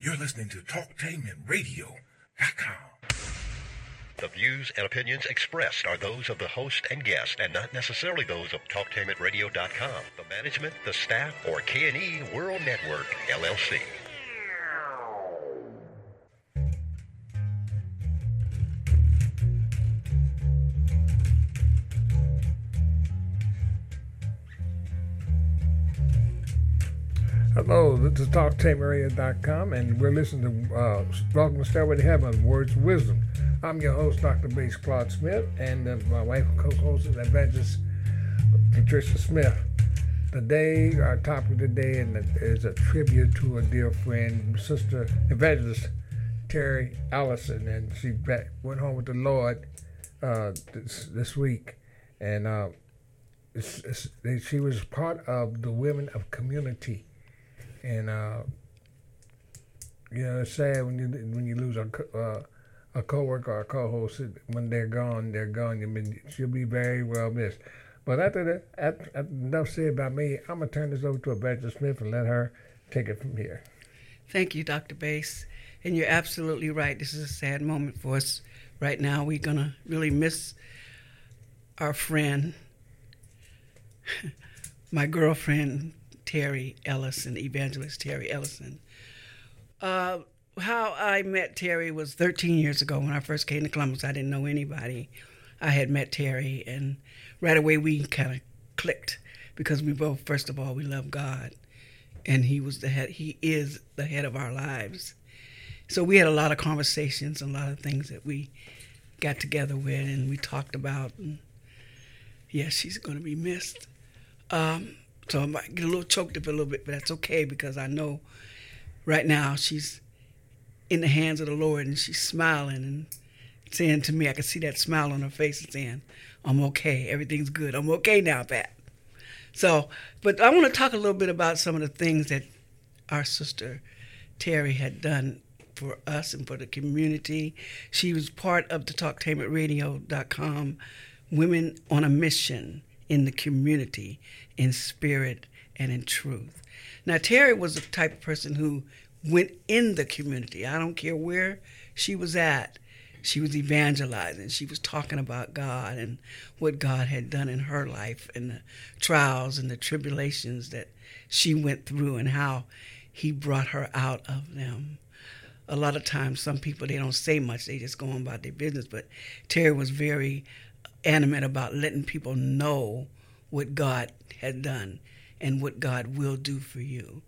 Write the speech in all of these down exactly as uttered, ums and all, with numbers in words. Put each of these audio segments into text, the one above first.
You're listening to talktainment radio dot com. The views and opinions expressed are those of the host and guest and not necessarily those of talktainment radio dot com, the management, the staff, or K and E World Network, L L C. Hello, this is talktainment radio dot com, and we're listening to uh, Welcome to Stairway to Heaven, Words of Wisdom. I'm your host, Doctor Bass Claude Smith, and uh, my wife and co-host is Evangelist Patricia Smith. Today, our topic of the day is a tribute to a dear friend, Sister Evangelist Terry Allison, and she back, went home with the Lord uh, this, this week, and uh, it's, it's, she was part of the Women of Community. And uh, you know, it's sad when you when you lose a uh, a coworker or a co-host. When they're gone, they're gone. You mean she'll be very well missed. But after that, after, after enough said about me, I'm gonna turn this over to Evangelist Smith and let her take it from here. Thank you, Doctor Bass, and you're absolutely right. This is a sad moment for us right now. We're gonna really miss our friend, my girlfriend. Terry Ellison, Evangelist Terry Ellison. Uh, how I met Terry was thirteen years ago when I first came to Columbus. I didn't know anybody. I had met Terry, and right away we kind of clicked because we both, first of all, we love God, and he was the head. He is the head of our lives. So we had a lot of conversations, a lot of things that we got together with, and we talked about. And yes, she's going to be missed. Um, So I might get a little choked up a little bit, but that's okay because I know right now she's in the hands of the Lord and she's smiling and saying to me, I can see that smile on her face and saying, I'm okay, everything's good, I'm okay now, Pat. So, but I want to talk a little bit about some of the things that our sister Terry had done for us and for the community. She was part of the talktainment radio dot com Women on a Mission in the community, in spirit and in truth. Now, Terry was the type of person who went in the community. I don't care where she was at. She was evangelizing. She was talking about God and what God had done in her life and the trials and the tribulations that she went through and how he brought her out of them. A lot of times, some people, they don't say much. They just go on about their business. But Terry was very animate about letting people know what God had done and what God will do for you.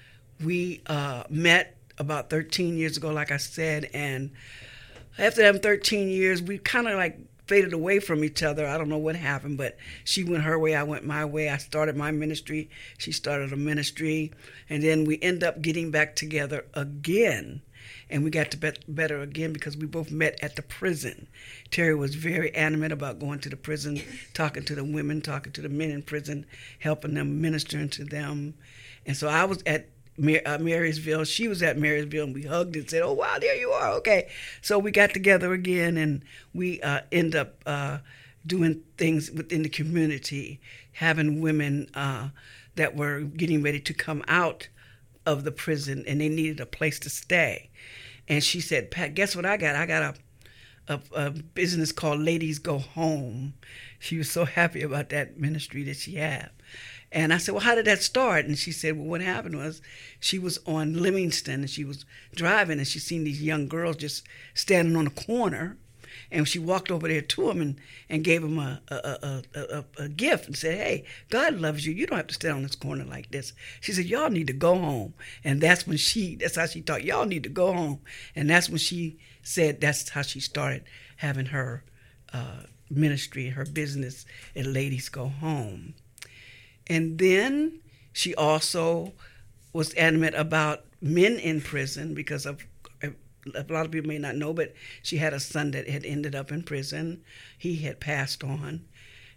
We uh, met about thirteen years ago, like I said, and after them thirteen years, we kind of like faded away from each other. I don't know what happened, but she went her way, I went my way. I started my ministry, she started a ministry, and then we end up getting back together again. And we got to bet better again because we both met at the prison. Terry was very animate about going to the prison, talking to the women, talking to the men in prison, helping them, ministering to them. And so I was at Mar- uh, Marysville. She was at Marysville, and we hugged and said, oh, wow, there you are. Okay. So we got together again, and we uh, end up uh, doing things within the community, having women uh, that were getting ready to come out of the prison, and they needed a place to stay. And she said, Pat, guess what I got? I got a, a, a business called Ladies Go Home. She was so happy about that ministry that she had. And I said, well, how did that start? And she said, well, what happened was she was on Livingston, and she was driving, and she seen these young girls just standing on a corner. And she walked over there to him and, and gave him a a, a, a a gift and said, hey, God loves you. You don't have to stand on this corner like this. She said, y'all need to go home. And that's when she, that's how she thought, y'all need to go home. And that's when she said that's how she started having her uh, ministry, her business at Ladies Go Home. And then she also was adamant about men in prison because of, a lot of people may not know, but she had a son that had ended up in prison. He had passed on.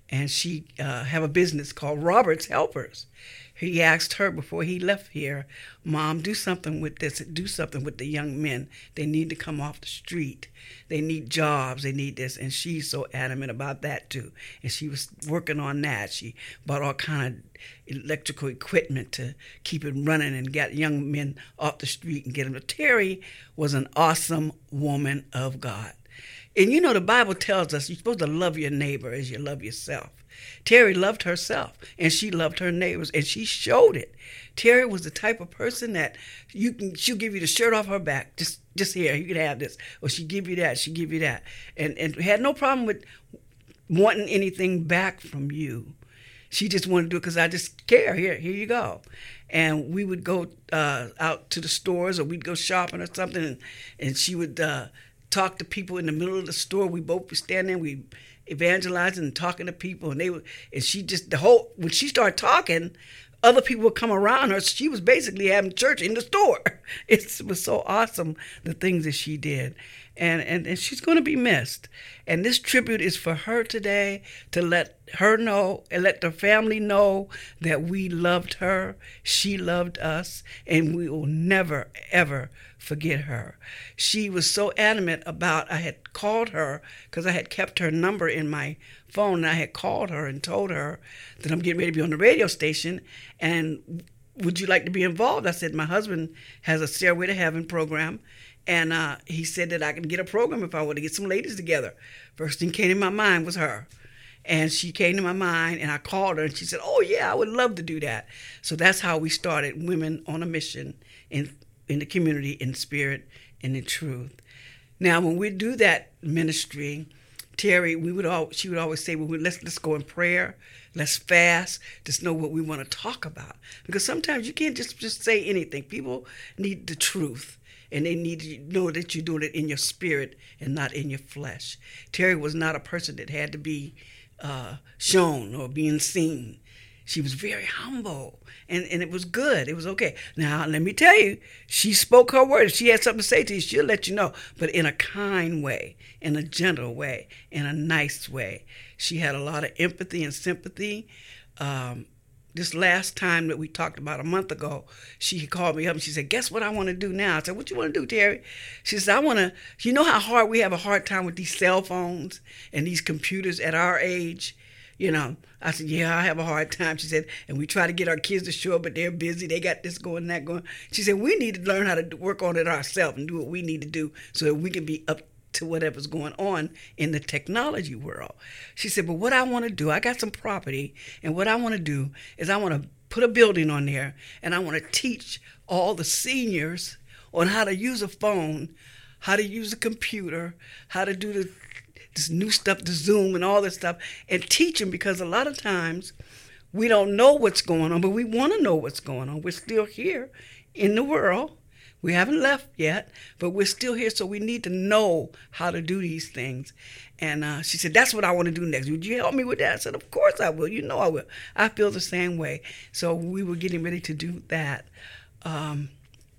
and she uh, have a business called Robert's Helpers. He asked her before he left here, Mom, do something with this, do something with the young men. They need to come off the street. They need jobs, they need this. And she's so adamant about that too. And she was working on that. She bought all kind of electrical equipment to keep it running and got young men off the street and get them. Terry was an awesome woman of God. And you know, the Bible tells us you're supposed to love your neighbor as you love yourself. Terry loved herself, and she loved her neighbors, and she showed it. Terry was the type of person that you can, she'll give you the shirt off her back. Just just here, you can have this. Or she'll give you that, she'll give you that. And, and had no problem with wanting anything back from you. She just wanted to do it because I just care. Here, here you go. And we would go uh, out to the stores, or we'd go shopping or something, and, and she would uh, talk to people in the middle of the store. We both would stand there, we evangelizing and talking to people, and they would, and she just, the whole, when she started talking, other people would come around her. She was basically having church in the store. It was so awesome, the things that she did. And, and, and she's going to be missed. And this tribute is for her today, to let her know and let the family know that we loved her, she loved us, and we will never, ever forget her. She was so adamant about, I had called her because I had kept her number in my phone, and I had called her and told her that I'm getting ready to be on the radio station, and would you like to be involved? I said, my husband has a Stairway to Heaven program, and uh, he said that I can get a program if I were to get some ladies together. First thing came to my mind was her. And she came to my mind, and I called her, and she said, oh, yeah, I would love to do that. So that's how we started Women on a Mission in, in the community, in spirit and in truth. Now, when we do that ministry, Terry, we would all, she would always say, well, let's, let's go in prayer. Let's fast. Just know what we want to talk about. Because sometimes you can't just, just say anything. People need the truth. And they need to know that you're doing it in your spirit and not in your flesh. Terry was not a person that had to be uh, shown or being seen. She was very humble, and, and it was good. It was okay. Now, let me tell you, she spoke her word. If she had something to say to you, she'll let you know, but in a kind way, in a gentle way, in a nice way. She had a lot of empathy and sympathy. Um, This last time that we talked about a month ago, she called me up and she said, guess what I want to do now? I said, what you want to do, Terry? She said, I want to, you know how hard we have a hard time with these cell phones and these computers at our age? You know, I said, yeah, I have a hard time. She said, and we try to get our kids to show up, but they're busy. They got this going, that going. She said, we need to learn how to work on it ourselves and do what we need to do so that we can be up to whatever's going on in the technology world. She said, but what I want to do, I got some property, and what I want to do is I want to put a building on there, and I want to teach all the seniors on how to use a phone, how to use a computer, how to do the, this new stuff, the Zoom and all this stuff, and teach them, because a lot of times we don't know what's going on, but we want to know what's going on. We're still here in the world. We haven't left yet, but we're still here, so we need to know how to do these things. And uh, she said, that's what I want to do next. Would you help me with that? I said, of course I will. You know I will. I feel the same way. So we were getting ready to do that. Um,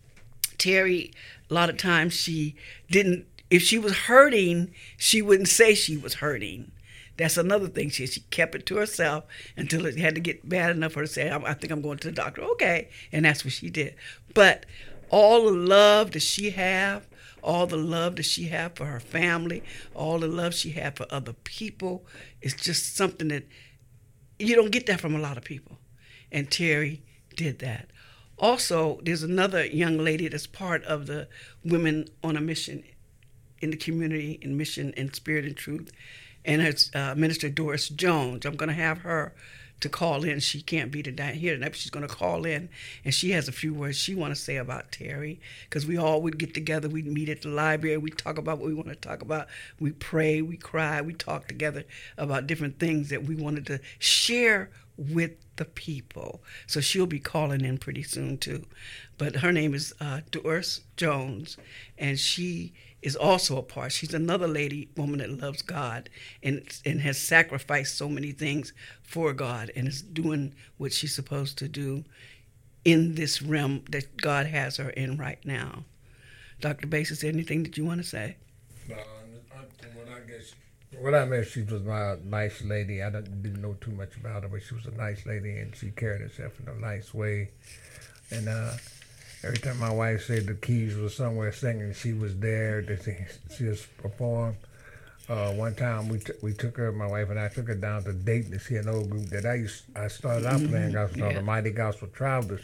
Terry, a lot of times she didn't, if she was hurting, she wouldn't say she was hurting. That's another thing. She she kept it to herself until it had to get bad enough for her to say, I, I think I'm going to the doctor. Okay. And that's what she did. But all the love that she have, all the love that she have for her family, all the love she had for other people, is just something that you don't get that from a lot of people. And Terry did that. Also, there's another young lady that's part of the Women on a Mission in the community, in mission and spirit and truth, and it's uh, Minister Doris Jones. I'm going to have her to call in. She can't be today here tonight, but she's going to call in, and she has a few words she want to say about Terry, because we all would get together. We'd meet at the library. We talk about what we want to talk about. We pray, we cry, we talk together about different things that we wanted to share with the people. So she'll be calling in pretty soon too. But her name is uh, Doris Jones, and she is also a part. She's another lady, woman that loves God and and has sacrificed so many things for God and is doing what she's supposed to do in this realm that God has her in right now. Doctor Bass, is there anything that you want to say? Uh, what I guess When I met, she was a nice lady. I didn't, didn't know too much about her, but she was a nice lady, and she carried herself in a nice way. And uh, every time my wife said the Keys was somewhere singing, she was there to see, see us perform. Uh, one time we t- we took her, my wife and I took her down to Dayton to see an old group that I used. I started out playing gospel, yeah. the Mighty Gospel Travelers,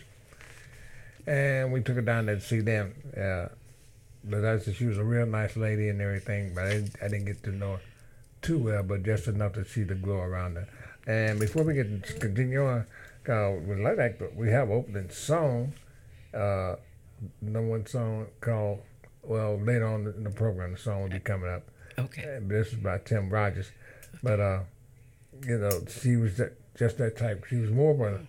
and we took her down there to see them. Uh, but I said she was a real nice lady and everything, but I didn't, I didn't get to know her too well, but just enough to see the glow around her. And before we get to continue on, uh, we like that we have opening song, uh, number one song called. Well, later on in the program, the song will be coming up. Okay. This is by Tim Rogers, but uh, you know, she was that, just that type. She was more of a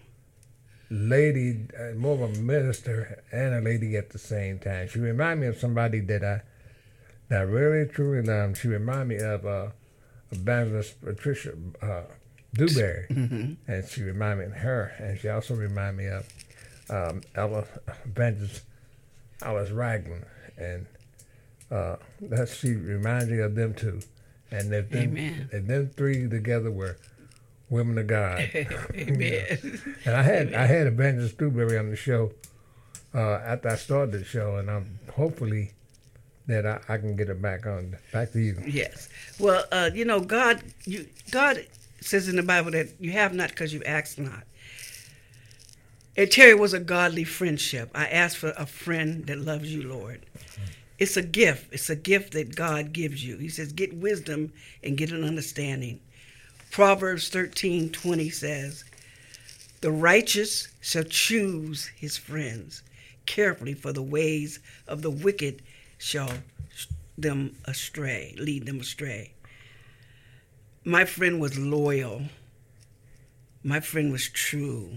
lady, uh, more of a minister and a lady at the same time. She reminded me of somebody that I that I really truly loved. She reminded me of uh, Evangelist Patricia uh, Dewberry, mm-hmm. and she reminded me of her, and she also reminded me of um, Ella Evangelist Alice Ragland, and. Uh, that she reminds me of them too, and if them, Amen. If them three together were women of God. Amen. And I had Amen. I had Evangelist Dewberry on the show uh, after I started the show, and I'm hopefully that I, I can get it back on. Back to you. Yes. Well, uh, you know, God, you God says in the Bible that you have not because you ask not. And Terry was a godly friendship. I asked for a friend that loves you, Lord. It's a gift. It's a gift that God gives you. He says, get wisdom and get an understanding. Proverbs thirteen twenty says, the righteous shall choose his friends carefully, for the ways of the wicked shall them astray, lead them astray. My friend was loyal. My friend was true.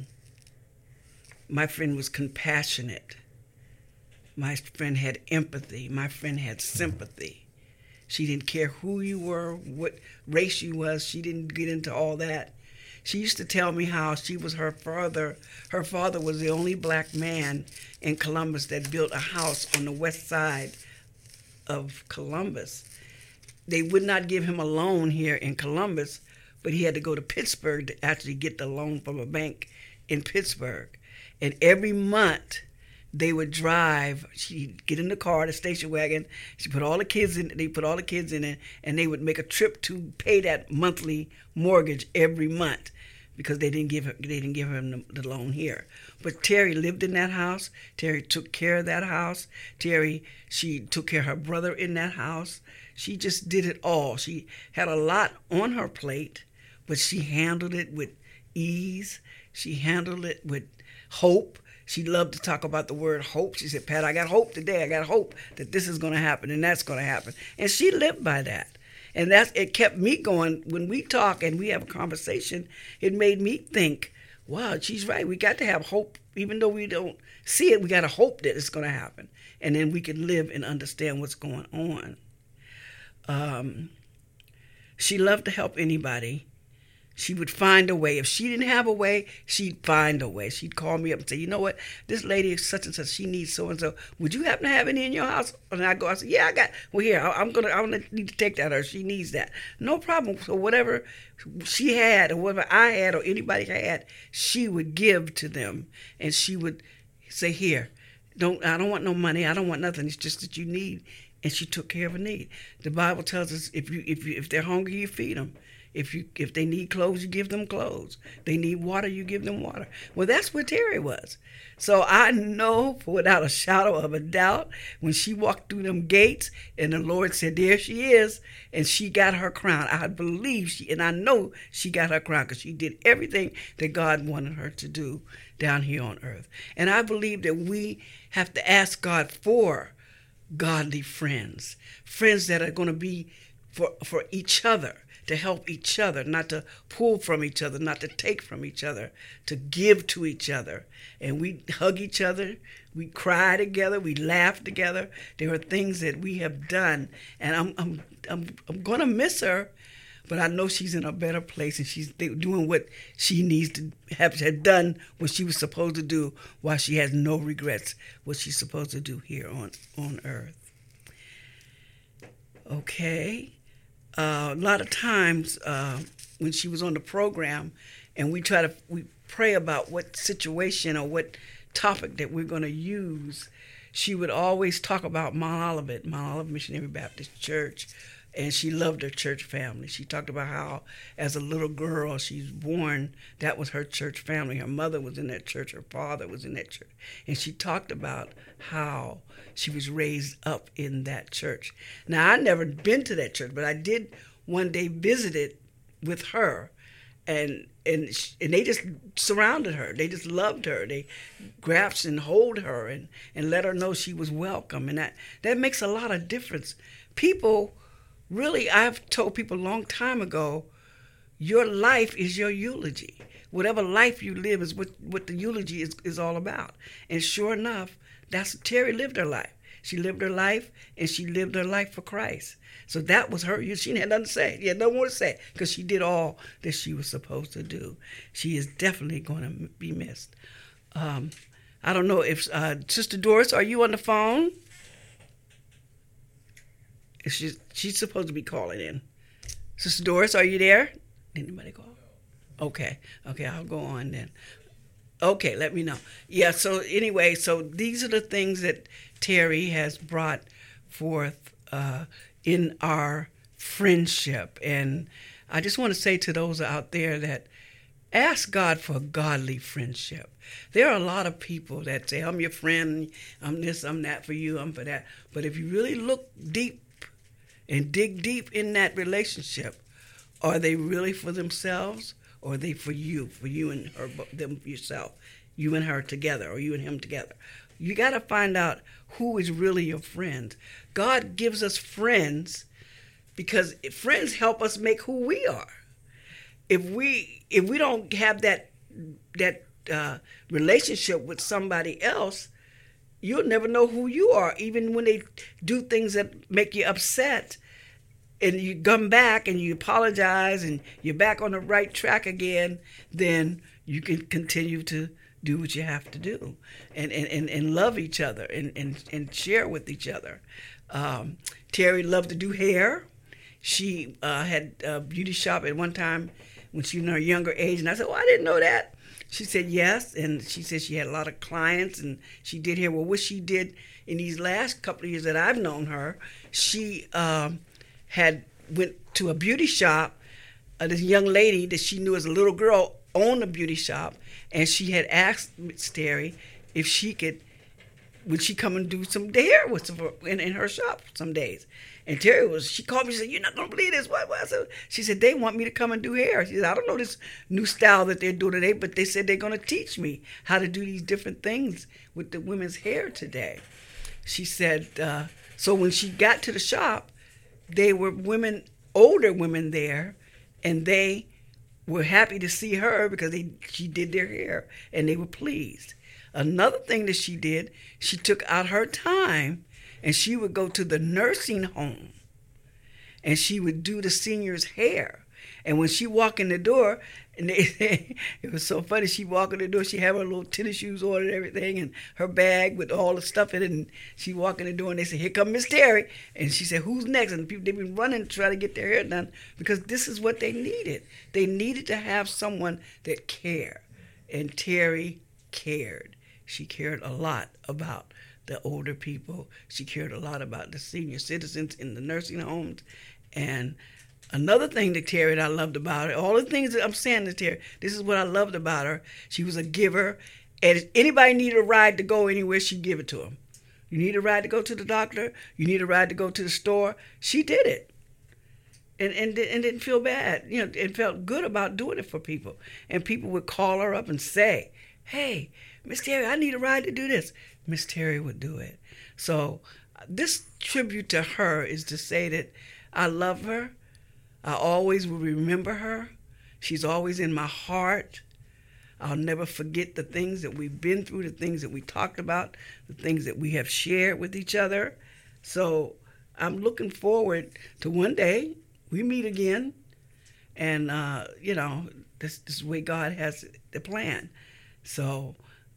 My friend was compassionate. My friend had empathy. My friend had sympathy. She didn't care who you were, what race you was. She didn't get into all that. She used to tell me how she was her father. Her father was the only black man in Columbus that built a house on the west side of Columbus. They would not give him a loan here in Columbus, but he had to go to Pittsburgh to actually get the loan from a bank in Pittsburgh. And every month, they would drive. She'd get in the car, the station wagon. She put all the kids in. They put all the kids in it, and they would make a trip to pay that monthly mortgage every month because they didn't give her, they didn't give him the, the loan here. But Terry lived in that house. Terry took care of that house. Terry, she took care of her brother in that house. She just did it all. She had a lot on her plate, but she handled it with ease. She handled it with hope. She loved to talk about the word hope. She said, Pat, I got hope today. I got hope that this is going to happen and that's going to happen. And she lived by that. And that's, it kept me going. When we talk and we have a conversation, it made me think, wow, she's right. We got to have hope. Even though we don't see it, we got to hope that it's going to happen. And then we can live and understand what's going on. Um, she loved to help anybody. She would find a way. If she didn't have a way, she'd find a way. She'd call me up and say, you know what, this lady is such and such, she needs so-and-so. Would you happen to have any in your house? And I go, I say, yeah, I got, well, here, I'm going to, I'm going to need to take that, or she needs that. No problem. So whatever she had or whatever I had or anybody had, she would give to them. And she would say, here, don't, I don't want no money. I don't want nothing. It's just that you need. And she took care of a need. The Bible tells us if you, if you, if they're hungry, you feed them. If you if they need clothes, you give them clothes. They need water, you give them water. Well, that's what Terry was. So I know without a shadow of a doubt, when she walked through them gates and the Lord said, there she is, and she got her crown. I believe she, and I know she got her crown because she did everything that God wanted her to do down here on earth. And I believe that we have to ask God for godly friends, friends that are going to be for, for each other, to help each other, not to pull from each other, not to take from each other, to give to each other. And we hug each other, we cry together, we laugh together. There are things that we have done, and I'm I'm I'm, I'm going to miss her, but I know she's in a better place, and she's doing what she needs to have had done, what she was supposed to do, while she has no regrets, what she's supposed to do here on, on earth. Okay. uh, a lot of times uh, when she was on the program, and we try to we pray about what situation or what topic that we're going to use, she would always talk about Mount Olivet, Mount Olivet Missionary Baptist Church, and she loved her church family. She talked about how, as a little girl, she's born, that was her church family. Her mother was in that church, her father was in that church. And she talked about how she was raised up in that church. Now, I'd never been to that church, but I did one day visit it with her, and and sh- and they just surrounded her. They just loved her. They grasped and hold her and, and let her know she was welcome. And that, that makes a lot of difference. People, really, I've told people a long time ago, your life is your eulogy. Whatever life you live is what, what the eulogy is, is all about. And sure enough, that's Terry lived her life. She lived her life, and she lived her life for Christ. So that was her. She had nothing to say. She had nothing more to say because she did all that she was supposed to do. She is definitely going to be missed. Um, I don't know if uh, Sister Doris, are you on the phone? She's, she's supposed to be calling in. Sister Doris, are you there? Did anybody call? Okay. Okay, I'll go on then. Okay, let me know. Yeah, so anyway, so these are the things that Terry has brought forth uh, in our friendship. And I just want to say to those out there that ask God for a godly friendship. There are a lot of people that say, I'm your friend, I'm this, I'm that for you, I'm for that. But if you really look deep and dig deep in that relationship, are they really for themselves? Or are they for you, for you and her, them yourself, you and her together, or you and him together? You got to find out who is really your friend. God gives us friends because friends help us make who we are. If we if we don't have that that uh, relationship with somebody else, you'll never know who you are. Even when they do things that make you upset, and you come back and you apologize and you're back on the right track again, then you can continue to do what you have to do and, and, and, and love each other and, and, and share with each other. Um, Terry loved to do hair. She uh, had a beauty shop at one time when she was in her younger age. And I said, well, I didn't know that. She said yes. And she said she had a lot of clients and she did hair. Well, what she did in these last couple of years that I've known her, she... Um, had went to a beauty shop. Uh, this young lady that she knew as a little girl owned a beauty shop, and she had asked Miss Terry if she could, would she come and do some hair with her in, in her shop some days. And Terry was, she called me, she said, you're not going to believe this. What? What? I said, she said, they want me to come and do hair. She said, I don't know this new style that they're doing today, but they said they're going to teach me how to do these different things with the women's hair today. She said, uh, so when she got to the shop, they were women, older women there, and they were happy to see her because they she did their hair, and they were pleased. Another thing that she did, she took out her time, and she would go to the nursing home, and she would do the seniors' hair. And when she walked in the door, and they, it was so funny, she walked in the door, she had her little tennis shoes on and everything, and her bag with all the stuff in it, and she walked in the door, and they said, here come Miss Terry. And she said, who's next? And people, they've been running to try to get their hair done because this is what they needed. They needed to have someone that cared, and Terry cared. She cared a lot about the older people. She cared a lot about the senior citizens in the nursing homes, and another thing that Terry and I loved about her, all the things that I'm saying to Terry, this is what I loved about her. She was a giver. And if anybody needed a ride to go anywhere, she'd give it to them. You need a ride to go to the doctor? You need a ride to go to the store? She did it. And, and, and didn't feel bad. You know, it felt good about doing it for people. And people would call her up and say, hey, Miss Terry, I need a ride to do this. Miss Terry would do it. So this tribute to her is to say that I love her. I always will remember her. She's always in my heart. I'll never forget the things that we've been through, the things that we talked about, the things that we have shared with each other. So I'm looking forward to one day we meet again. And, uh, you know, this, this is the way God has the plan. So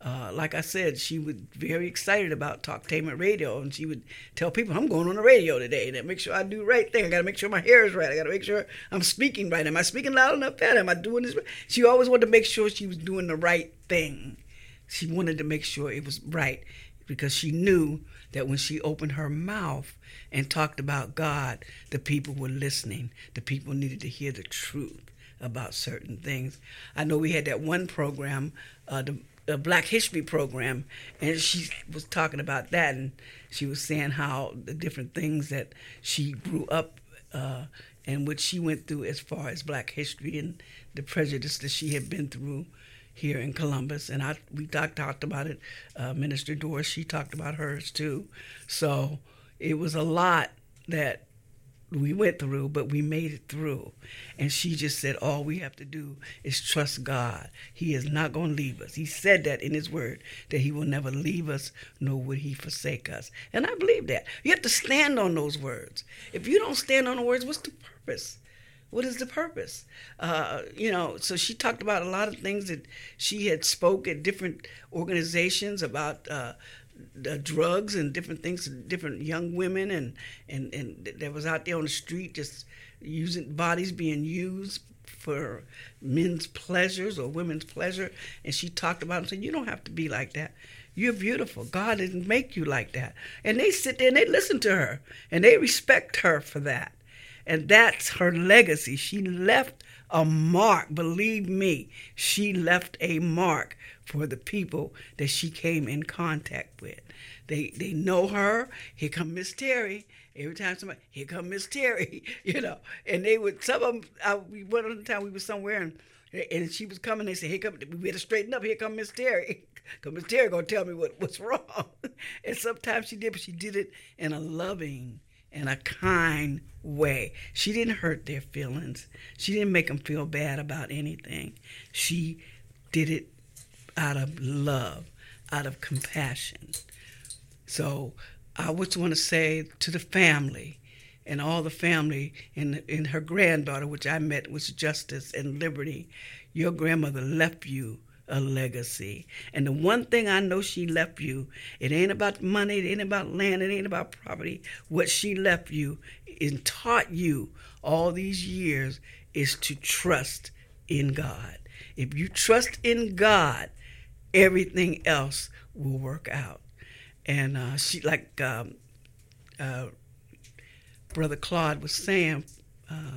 Uh, like I said, she was very excited about Talktainment Radio, and she would tell people, I'm going on the radio today, and make sure I do the right thing. I got to make sure my hair is right. I got to make sure I'm speaking right. Am I speaking loud enough? Pat? Am I doing this right? She always wanted to make sure she was doing the right thing. She wanted to make sure it was right, because she knew that when she opened her mouth and talked about God, the people were listening. The people needed to hear the truth about certain things. I know we had that one program, uh, the a Black History program, and she was talking about that, and she was saying how the different things that she grew up uh, and what she went through as far as Black history and the prejudice that she had been through here in Columbus. And I we talked, talked about it. Uh, Minister Doris, she talked about hers too. So it was a lot that we went through, but we made it through. And she just said, all we have to do is trust God. He is not going to leave us. He said that in his word, that he will never leave us, nor will he forsake us. And I believe that. You have to stand on those words. If you don't stand on the words, what's the purpose? What is the purpose? Uh, you know, so she talked about a lot of things that she had spoke at different organizations about uh, the drugs and different things, different young women and, and, and that was out there on the street just using bodies being used for men's pleasures or women's pleasure. And she talked about it and said, you don't have to be like that. You're beautiful. God didn't make you like that. And they sit there and they listen to her and they respect her for that. And that's her legacy. She left a mark. Believe me, she left a mark for the people that she came in contact with. They they know her. Here come Miss Terry. Every time somebody, here come Miss Terry, you know. And they would, some of them, I, we one of the time we were somewhere and and she was coming, they said, here come, we better straighten up, here come Miss Terry. Because Miss Terry going to tell me what, what's wrong. And sometimes she did, but she did it in a loving and a kind way. She didn't hurt their feelings. She didn't make them feel bad about anything. She did it out of love, out of compassion. So I just want to say to the family and all the family and, and her granddaughter, which I met, was Justice and Liberty, your grandmother left you a legacy. And the one thing I know she left you, it ain't about money, it ain't about land, it ain't about property. What she left you and taught you all these years is to trust in God. If you trust in God, everything else will work out. And uh, she, like um, uh, Brother Claude was saying, uh,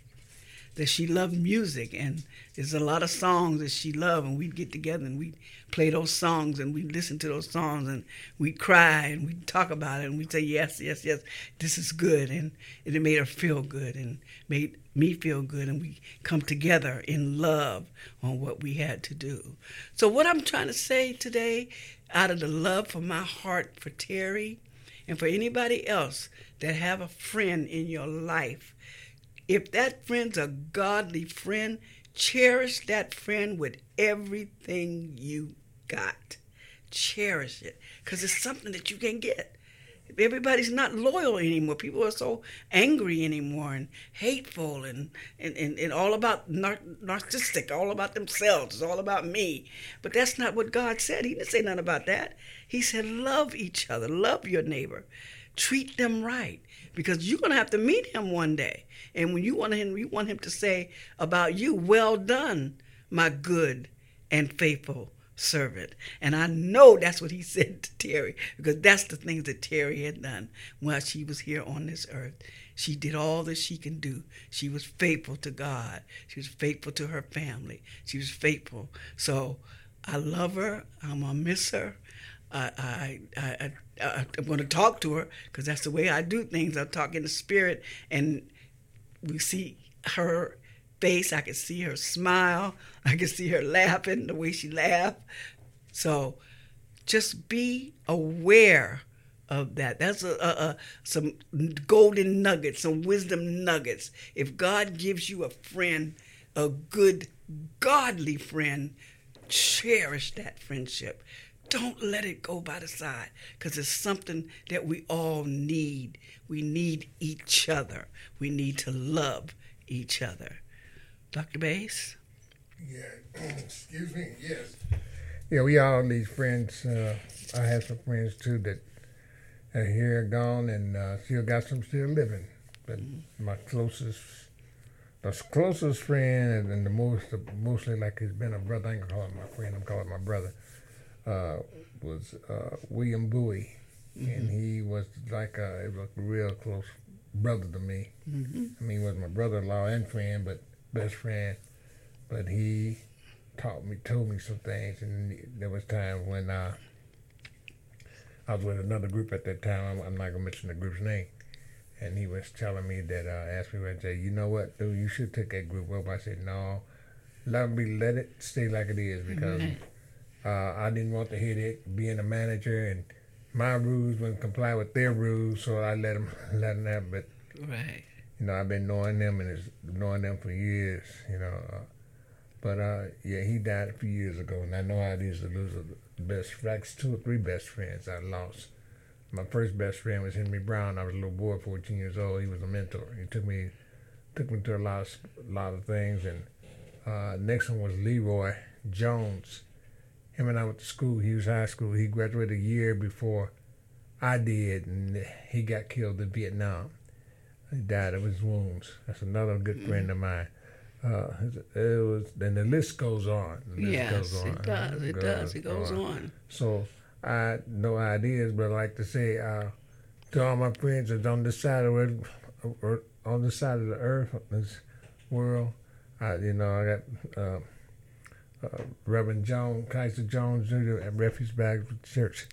that she loved music, and there's a lot of songs that she loved, and we'd get together and we'd play those songs and we'd listen to those songs and we'd cry and we'd talk about it and we'd say, yes, yes, yes, this is good. And it made her feel good and made me feel good, and we come together in love on what we had to do. So what I'm trying to say today, out of the love from my heart for Terry and for anybody else that have a friend in your life, if that friend's a godly friend, cherish that friend with everything you got. Cherish it, because it's something that you can get. Everybody's not loyal anymore. People are so angry anymore and hateful and, and, and, and all about nar- narcissistic, all about themselves. It's all about me. But that's not what God said. He didn't say nothing about that. He said, love each other. Love your neighbor. Treat them right, because you're going to have to meet him one day. And when you want him, you want him to say about you, well done, my good and faithful servant. And I know that's what he said to Terry, because that's the things that Terry had done while she was here on this earth. She did all that she can do. She was faithful to God. She was faithful to her family. She was faithful. So I love her. I'm going to miss her. I, I, I, I, I'm going to talk to her, because that's the way I do things. I talk in the spirit, and we see her face. I can see her smile. I can see her laughing, the way she laughed. So just be aware of that. That's a, a, a, some golden nuggets, some wisdom nuggets. If God gives you a friend, a good, godly friend, cherish that friendship. Don't let it go by the side, because it's something that we all need. We need each other. We need to love each other. Doctor Bass? Yeah, excuse me, yes. yeah, we all these friends. Uh, I have some friends too that are here, gone, and uh, still got some still living. But my closest, the closest friend, and, and the most, mostly like he's been a brother. I ain't gonna call him my friend. I'm calling him my brother. Uh, was uh, William Bowie, mm-hmm. and he was like a, it was a real close brother to me. Mm-hmm. I mean, he was my brother-in-law and friend, but best friend. But he taught me, told me some things, and there was times when uh, I was with another group at that time. I'm, I'm not gonna mention the group's name, and he was telling me that, uh, asked me, I said, you know what, dude, you should take that group up. I said, no, let me let it stay like it is, because mm-hmm. uh, I didn't want to hear it being a manager, and my rules wouldn't comply with their rules, so I let them let them have it. Right. You know, I've been knowing them and it's knowing them for years. You know, uh, but uh, yeah, he died a few years ago, and I know how it is to lose a best, like two or three best friends I lost. My first best friend was Henry Brown. I was a little boy, fourteen years old. He was a mentor. He took me, took me to a lot, of, a lot of things. And uh, next one was Leroy Jones. Him and I went to school. He was high school. He graduated a year before I did, and he got killed in Vietnam. He died of his wounds. That's another good friend of mine. Uh, it was, and the list goes on. The list yes, goes on. it does. It, it does. It goes on. on. So I had no ideas, but I like to say uh, to all my friends that's on this side of it, or on this side of the earth, this world, I, you know, I got uh, uh, Reverend John Kaiser Jones Junior at Refuge Baptist Church,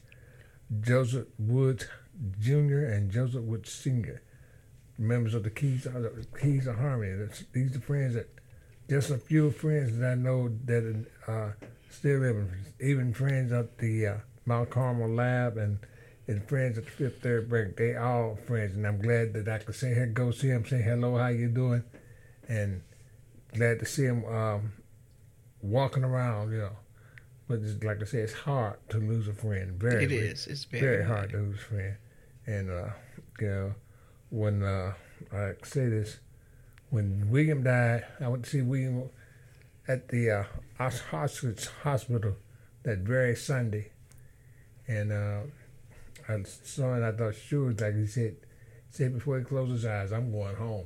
Joseph Woods Junior and Joseph Woods Senior, members of the Keys of the Keys of Harmony. That's, these are friends that, just a few friends that I know that uh, still living. Even friends at the uh, Mount Carmel Lab and, and friends at the Fifth Third Break. They all friends, and I'm glad that I could say, hey, go see them, say hello, how you doing, and glad to see them um, walking around, you know. But it's, like I said, it's hard to lose a friend. Very, it is. It's very, very hard to lose a friend. And uh, you know, when uh, I say this, when William died, I went to see William at the uh, Auschwitz Hospital that very Sunday, and uh, I saw it. I thought, sure, like he said, said before he closed his eyes, I'm going home,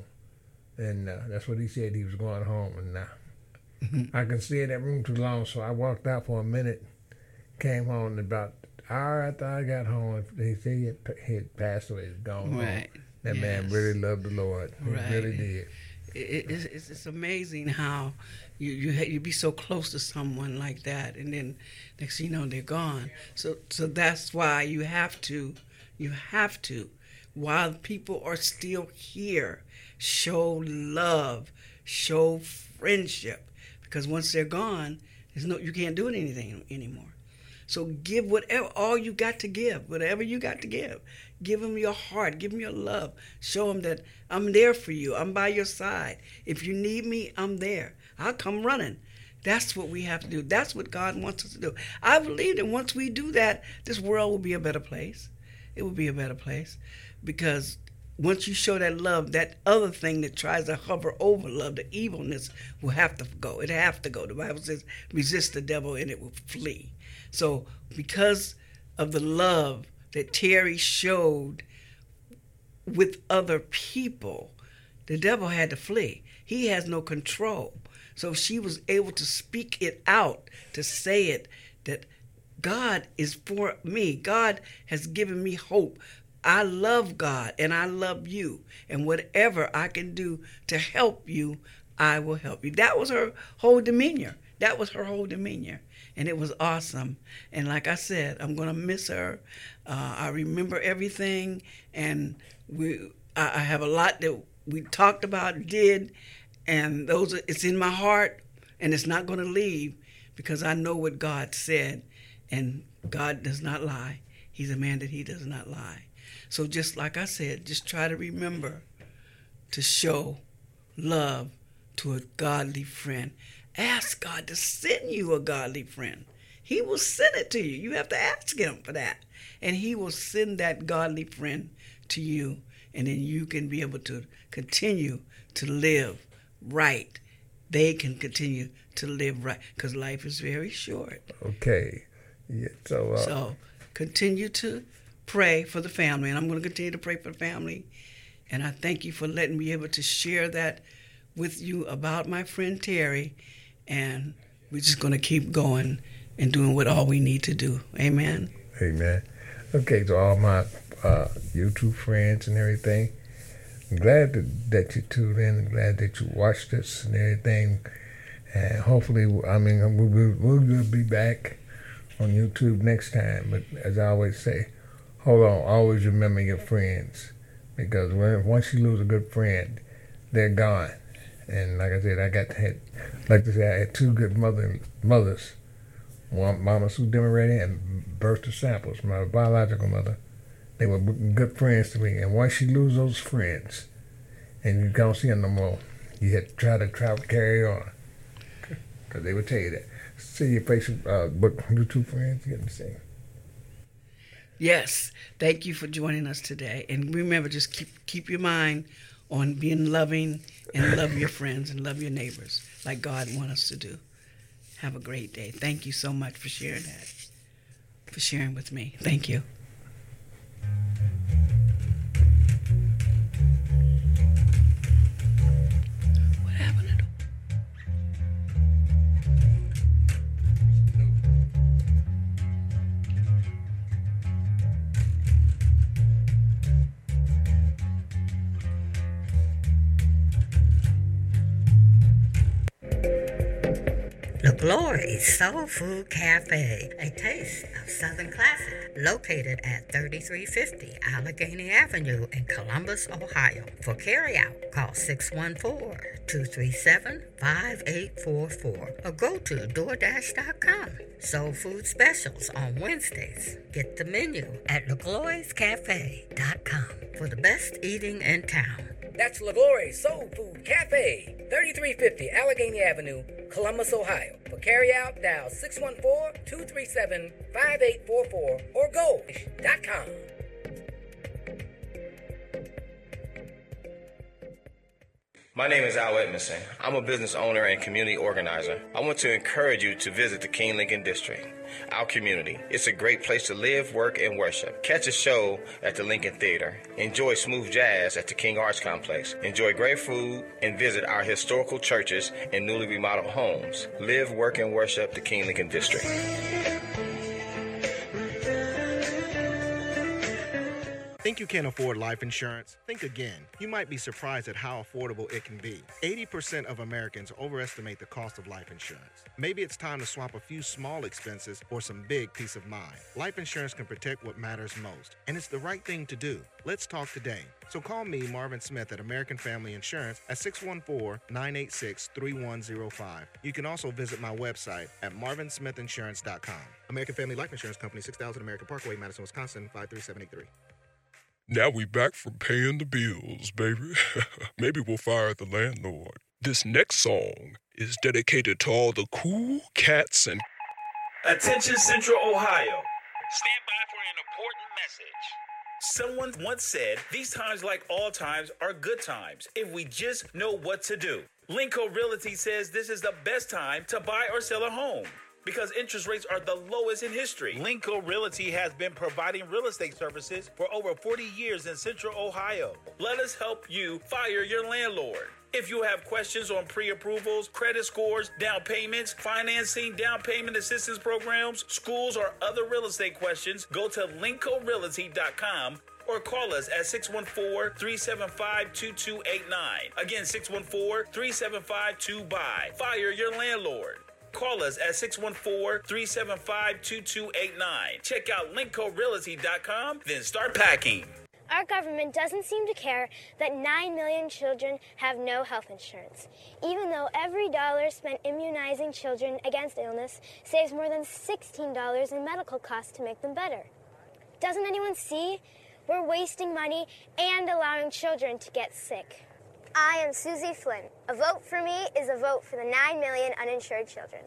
and uh, that's what he said. He was going home, and uh, I couldn't stay in that room too long, so I walked out for a minute, came home, and about an hour after I got home, they said he had, he had passed away, he's gone right. home. That yes. man really loved the Lord. He right. really did. It, it's, it's, it's amazing how you you you be so close to someone like that, and then next thing you know they're gone. So so that's why you have to you have to, while people are still here, show love, show friendship, because once they're gone, there's no you can't do anything anymore. So give whatever, all you got to give, whatever you got to give. Give them your heart, give them your love. Show them that I'm there for you, I'm by your side. If you need me, I'm there. I'll come running. That's what we have to do. That's what God wants us to do. I believe that once we do that, this world will be a better place. It will be a better place, because once you show that love, that other thing that tries to hover over love, the evilness, will have to go. It have to go. The Bible says, resist the devil and it will flee. So because of the love that Terry showed with other people, the devil had to flee. He has no control. So she was able to speak it out, to say it, that God is for me. God has given me hope. I love God and I love you. And whatever I can do to help you, I will help you. That was her whole demeanor. That was her whole demeanor. And it was awesome. And like I said, I'm going to miss her. Uh, I remember everything. And we, I, I have a lot that we talked about, did. And those are, it's in my heart. And it's not going to leave, because I know what God said. And God does not lie. He's a man that he does not lie. So just like I said, just try to remember to show love to a godly friend. Ask God to send you a godly friend. He will send it to you. You have to ask him for that. And he will send that godly friend to you. And then you can be able to continue to live right they can continue to live right, because life is very short. Okay. Yeah. So. Uh, so continue to pray for the family, and I'm going to continue to pray for the family. And I thank you for letting me be able to share that with you about my friend Terry. And we're just going to keep going and doing what all we need to do. Amen. Amen. Okay, to all my uh, YouTube friends and everything, I'm glad that, that you tuned in. I'm glad that you watched this and everything. And hopefully, I mean, we'll, we'll be back on YouTube next time. But as I always say, hold on, always remember your friends. Because when, once you lose a good friend, they're gone. And like I said, I got had, like to say, I had two good mother mothers. One, Mama Sue Demeretti and Bertha Samples, my biological mother. They were good friends to me. And once you lose those friends, and you don't see them no more, you had to try to try to carry on. Because they would tell you that. See your Facebook, uh, but your two friends, you get to see. Yes, thank you for joining us today. And remember, just keep keep your mind on being loving and love your friends and love your neighbors like God wants us to do. Have a great day. Thank you so much for sharing that, for sharing with me. Thank you. What happened to The Glory Soul Food Cafe, a taste of Southern classic, located at thirty-three fifty Allegheny Avenue in Columbus, Ohio. For carryout, call six one four, two three seven, five eight four four or go to DoorDash dot com. Soul Food Specials on Wednesdays. Get the menu at Le Glory's Cafe dot com for the best eating in town. That's LaGlory Soul Food Cafe, thirty-three fifty Allegheny Avenue, Columbus, Ohio. For carryout, dial six one four, two three seven, five eight four four or go dot com. My name is Al Edmondson. I'm a business owner and community organizer. I want to encourage you to visit the King Lincoln District, our community. It's a great place to live, work, and worship. Catch a show at the Lincoln Theater. Enjoy smooth jazz at the King Arts Complex. Enjoy great food and visit our historical churches and newly remodeled homes. Live, work, and worship the King Lincoln District. Think you can't afford life insurance? Think again. You might be surprised at how affordable it can be. eighty percent of Americans overestimate the cost of life insurance. Maybe it's time to swap a few small expenses for some big peace of mind. Life insurance can protect what matters most, and it's the right thing to do. Let's talk today. So call me, Marvin Smith, at American Family Insurance at six one four, nine eight six, three one zero five. You can also visit my website at marvin smith insurance dot com. American Family Life Insurance Company, six thousand American Parkway, Madison, Wisconsin, five three seven eight three. Now we back from paying the bills, baby. Maybe we'll fire the landlord. This next song is dedicated to all the cool cats and... Attention Central Ohio. Stand by for an important message. Someone once said, these times like all times are good times if we just know what to do. Linco Realty says this is the best time to buy or sell a home, because interest rates are the lowest in history. Linco Realty has been providing real estate services for over forty years in Central Ohio. Let us help you fire your landlord. If you have questions on pre-approvals, credit scores, down payments, financing, down payment assistance programs, schools, or other real estate questions, go to linco realty dot com or call us at six one four, three seven five, two two eight nine. Again, six one four, three seven five, two B U Y. Fire your landlord. Call us at six one four, three seven five, two two eight nine. Check out linco realty dot com, then start packing. Our government doesn't seem to care that nine million children have no health insurance, even though every dollar spent immunizing children against illness saves more than sixteen dollars in medical costs to make them better. Doesn't anyone see? We're wasting money and allowing children to get sick. I am Susie Flynn. A vote for me is a vote for the nine million uninsured children.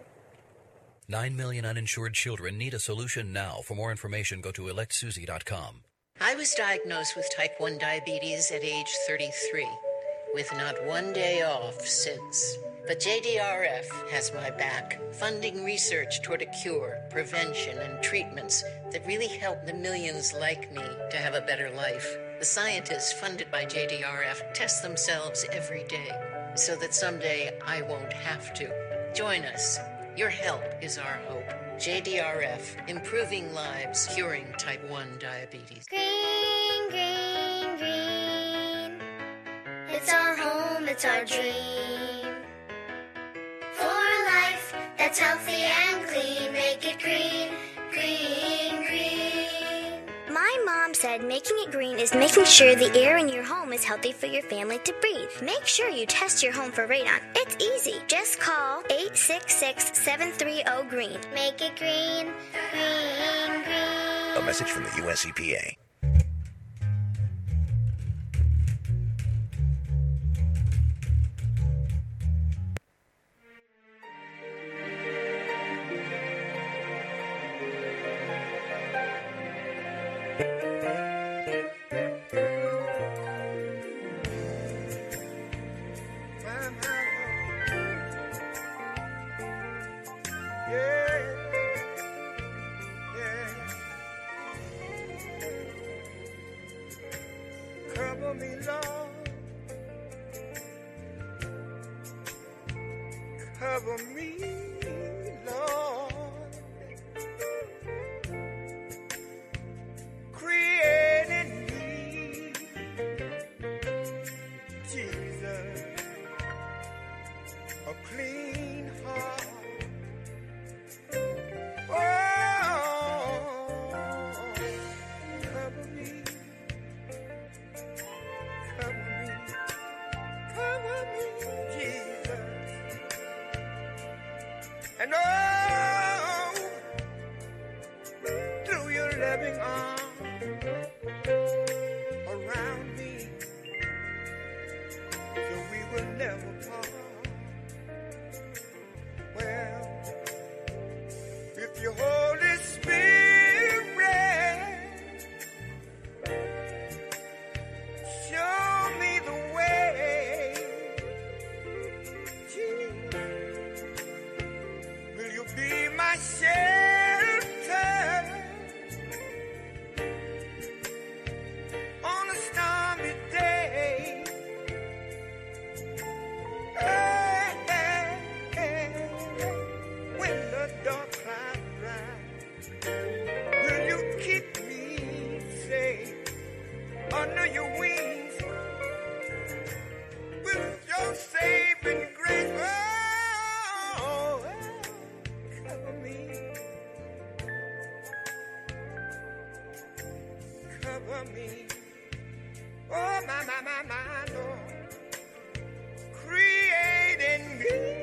nine million uninsured children need a solution now. For more information, go to elect susie dot com. I was diagnosed with type one diabetes at age thirty-three, with not one day off since. But J D R F has my back, funding research toward a cure, prevention, and treatments that really help the millions like me to have a better life. The scientists funded by J D R F test themselves every day so that someday I won't have to. Join us. Your help is our hope. J D R F, improving lives, curing type one diabetes. Green, green, green. It's our home, it's our dream. For a life that's healthy and clean, make it green, green, green. My mom said making it green is making sure the air in your home is healthy for your family to breathe. Make sure you test your home for radon. It's easy. Just call eight six six, seven three zero, GREEN. Make it green, green, green. A message from the U S E P A. Cover me, Lord. Cover me, Lord. Create in me, Jesus, a clean heart. Oh, cover me. And oh, through your loving arms around me, so we will never part. Well, if your Holy Spirit show me the way, will you be my shelter on a stormy day? Hey, hey, hey, when the dark clouds rise, will you keep me safe under your wings? With your saving grace, oh, cover me, cover me, oh, my, my, my, my, Lord, create in me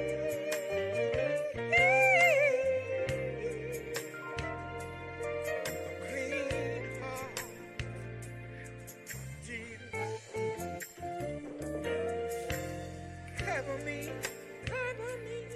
a clean heart, Jesus. Cover me, cover me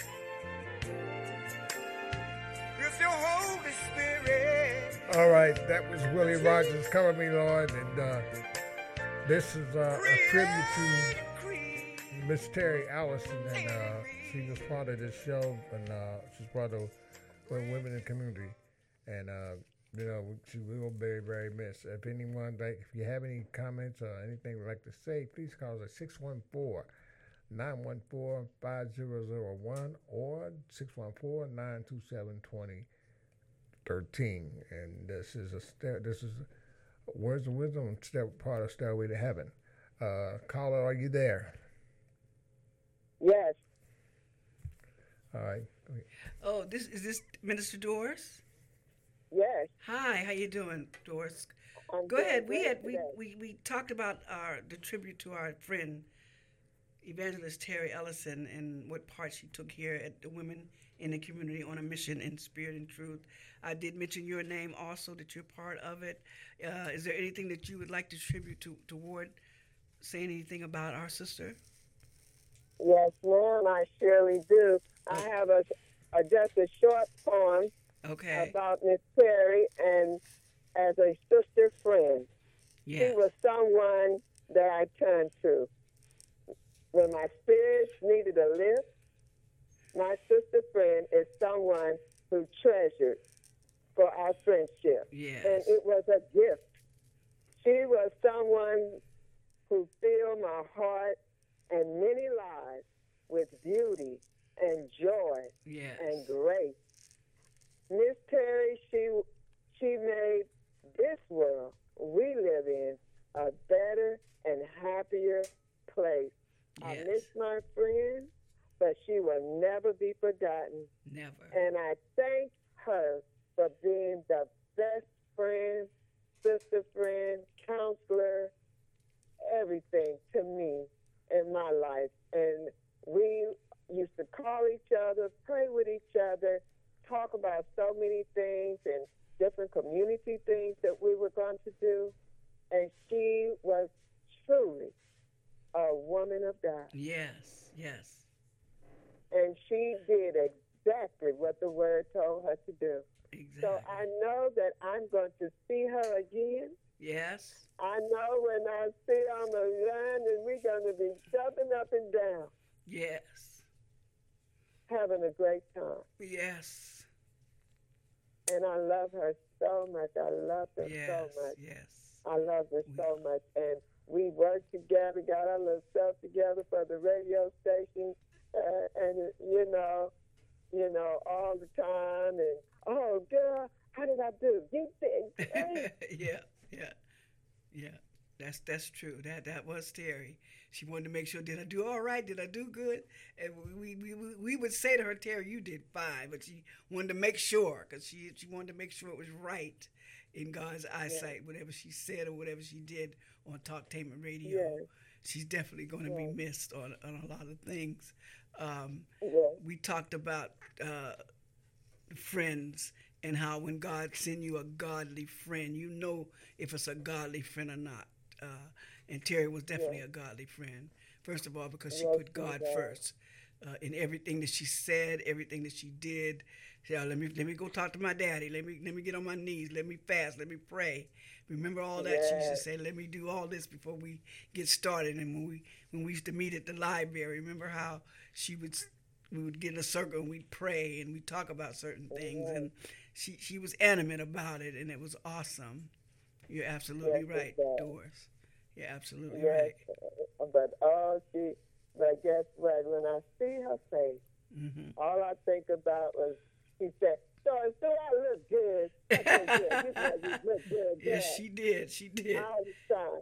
with your Holy Spirit. All right, that was Willie Rogers, Cover Me, Lord. And uh, this is uh, a tribute to Miss Terry Allison. And uh, she was part of this show, and uh, she's part of Women in the Community. And, uh, you know, she will be very, very missed. If anyone, like, if you have any comments or anything you'd like to say, please call us at six one four, nine one four, five zero zero one or six one four, nine two seven, two zero one three. And this is a sta- this is Words of Wisdom, step, part of Stairway to Heaven. Uh, caller, are you there? Yes. All right. Oh, this is this Minister Doris? Yes. Hi, how you doing, Doris? I'm Go doing ahead. We great had we, today. we, we talked about our the tribute to our friend Evangelist Terry Ellison and what part she took here at the Women in the Community on a Mission in Spirit and Truth. I did mention your name also, that you're part of it. Uh, is there anything that you would like to tribute to toward saying anything about our sister? Yes, ma'am, I surely do. I have a, a just a short poem Okay. about Miss Terry and as a sister friend. Yeah. She was someone that I turned to. when my spirits needed a lift, my sister friend is someone who treasured for our friendship. Yes. And it was a gift. She was someone who filled my heart and many lives with beauty and joy yes. and grace. Miss Terry, she she made this world we live in a better and happier place. Yes. I miss my friend, but she will never be forgotten. Never. And I thank her for being the best friend, sister friend, counselor, everything to me in my life. And we used to call each other, pray with each other, talk about so many things and different community things that we were going to do. And she was truly a woman of God. Yes, yes. And she did exactly what the word told her to do. Exactly. So I know that I'm going to see her again. Yes. I know when I see her on the line, and we're going to be jumping up and down. Yes. Having a great time. Yes. And I love her so much. I love her yes, so much. Yes. I love her so much. And we worked together, got our little stuff together for the radio station. Uh, and, you know, you know, all the time. And, oh, girl, how did I do? You did great. yeah, yeah, yeah. That's that's true. That that was Terry. She wanted to make sure, did I do all right? Did I do good? And we we, we, we would say to her, Terry, you did fine. But she wanted to make sure, because she, she wanted to make sure it was right in God's eyesight, yeah. whatever she said or whatever she did on Talktainment Radio. Yeah. She's definitely going to yeah. be missed on, on a lot of things. Um, yeah. We talked about uh, friends and how when God send you a godly friend, you know if it's a godly friend or not. Uh, and Terry was definitely yeah. a godly friend. First of all, because she yes, put God first uh, in everything that she said, everything that she did. She said, oh, let me let me go talk to my daddy. Let me let me get on my knees. Let me fast. Let me pray. Remember all that? Yes. She used to say, let me do all this before we get started. And when we when we used to meet at the library, remember how she would we would get in a circle and we'd pray and we'd talk about certain things. Mm-hmm. And she she was animate about it, and it was awesome. You're absolutely yes, right, Doris. You're absolutely yes, right. But oh, she, but guess what? When I see her face, mm-hmm. all I think about was she said, "Doris, do I look good?" I said, "Yeah, you know, you look good." Yes, yeah. she did. She did. All the time.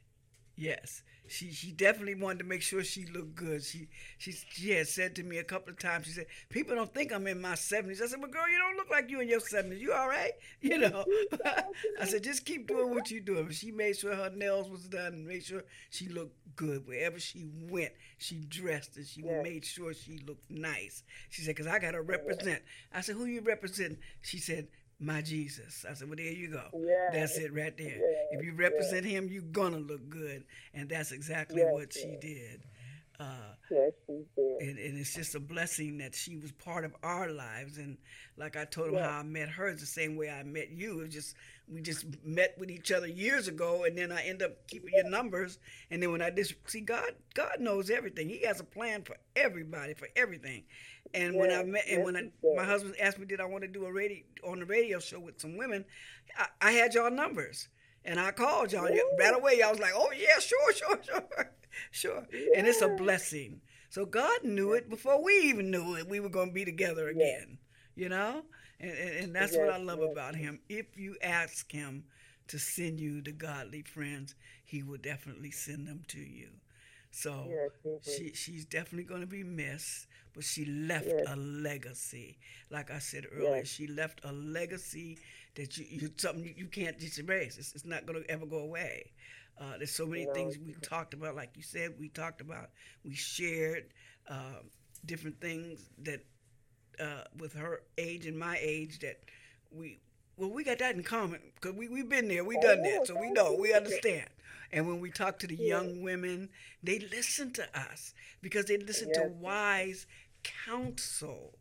Yes, she she definitely wanted to make sure she looked good. She she she had said to me a couple of times. She said, "People don't think I'm in my seventies." I said, "Well, girl, you don't look like you in your seventies. You all right?" You know. I said, "Just keep doing what you're doing." She made sure her nails was done and made sure she looked good wherever she went. She dressed and she yeah. made sure she looked nice. She said, "Cause I gotta represent." I said, "Who you represent?" She said, "My Jesus." I said, "Well, there you go. Yeah. That's it right there. Yeah. If you represent yeah. him, you're going to look good." And that's exactly yes, what yes. she did. Uh, yes, she did. And, and it's just a blessing that she was part of our lives. And like I told him yeah. how I met her, it's the same way I met you. It just we just met with each other years ago, and then I end up keeping your numbers. And then when I just see God, God knows everything. He has a plan for everybody, for everything. And yeah, when I met, and yes, when I, my husband asked me, did I want to do a radio on the radio show with some women, I, I had y'all numbers, and I called y'all yeah. right away. I was like, oh yeah, sure, sure, sure, sure. Yeah. And it's a blessing. So God knew it before we even knew it. We were going to be together again, yeah. you know. And and, and that's yes, what I love yes. about Him. If you ask Him to send you the godly friends, He will definitely send them to you. So yes, she she's definitely going to be missed, but she left yes. a legacy. Like I said earlier, yes. she left a legacy that you, you something you, you can't just erase. It's, it's not going to ever go away. Uh, there's so many no. things we talked about. Like you said, we talked about, we shared uh, different things that uh, with her age and my age that we, well, we got that in common because we, we've been there. We've done that. So we know, we understand. And when we talk to the yeah. young women, they listen to us because they listen yes. to wise counsel.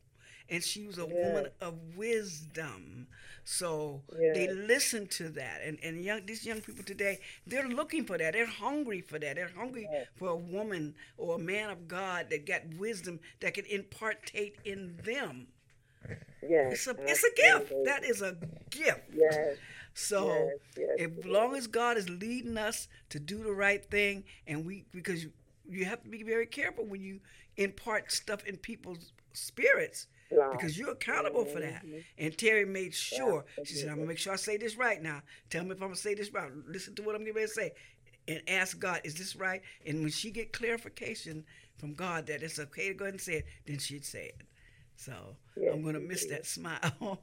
and she was a Yeah. woman of wisdom. So Yeah. they listen to that, and and young these young people today, they're looking for that. They're hungry for that. They're hungry Yeah. for a woman or a man of God that got wisdom that can impartate in them. Yes. It's a it's a gift. absolutely. That is a gift. Yes. So Yes, yes, as long as God is leading us to do the right thing, and we because you, you have to be very careful when you impart stuff in people's spirits. Right. Because you're accountable for that. Mhm. And Terry made sure, she said, absolutely. I'm going to make sure I say this right now. Tell me if I'm going to say this right. Listen to what I'm getting ready to say. And ask God, is this right? And when she get clarification from God that it's okay to go ahead and say it, then she'd say it. So Yes, I'm going to she miss did. that smile.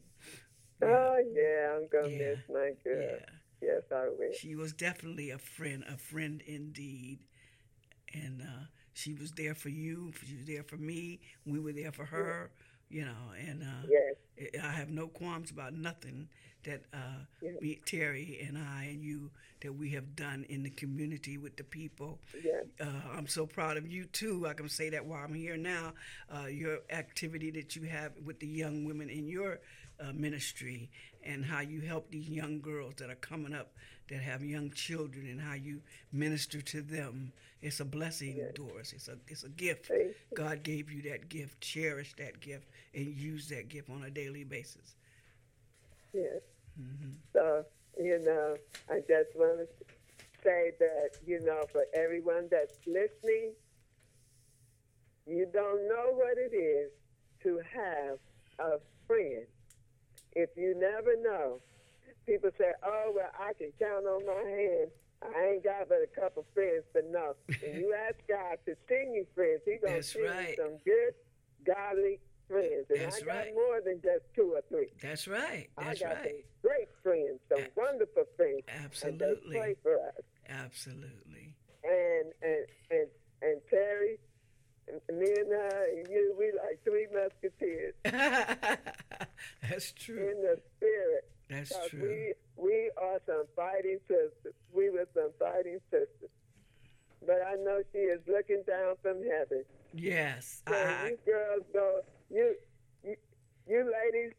Oh, yeah, I'm going to Yeah. miss my girl. Yeah. Yes, I will. She was definitely a friend, a friend indeed. And uh, she was there for you. She was there for me. We were there for her, you know. And uh, Yes. I have no qualms about nothing that uh, Yes. me, Terry and I and you, that we have done in the community with the people. Yes. Uh, I'm so proud of you, too. I can say that while I'm here now. Uh, your activity that you have with the young women in your uh, ministry, and how you help these young girls that are coming up that have young children, and how you minister to them. It's a blessing, Yes. Doris. It's a it's a gift. Thank you. God gave you that gift. Cherish that gift and use that gift on a daily basis. Yes. Mm-hmm. So, you know, I just want to say that, you know, for everyone that's listening, you don't know what it is to have a friend. If you never know, people say, oh, well, I can count on my hand. I ain't got but a couple friends, but no. When you ask God to send you friends, He's going to That's send right. you some good, godly friends. And That's I got right. more than just two or three. That's right. That's I got right. some great friends, some A- wonderful friends. Absolutely. And they pray for us. Absolutely. And and and and Terry, and me and her, and you, we like three musketeers That's true. in the spirit. That's 'Cause true. We we are some fighting sisters. We were some fighting sisters. But I know she is looking down from heaven. Yes. So I, you girls go, you, you, you ladies,